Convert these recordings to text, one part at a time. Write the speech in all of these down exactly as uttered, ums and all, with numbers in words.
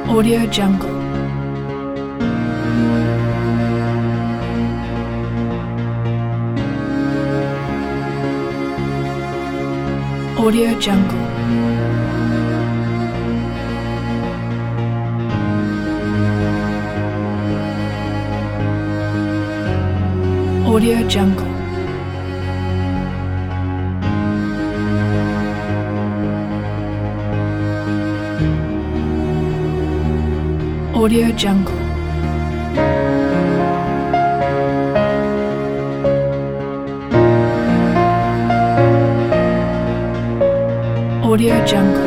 Audio Jungle. Audio Jungle. Audio Jungle. Audio Jungle. Audio Jungle.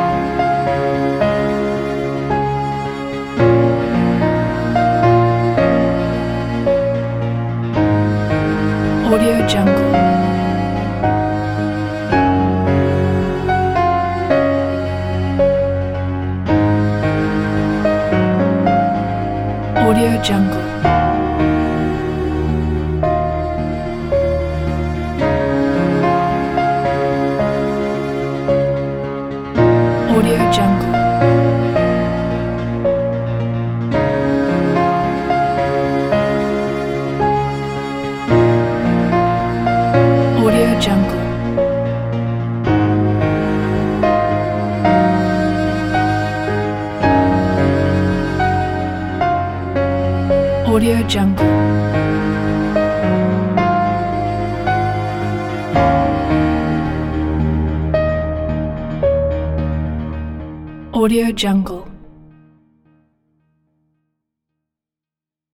Audio Jungle. Audio Jungle. Audio Jungle. Audio Jungle. Audio Jungle. Audio Jungle.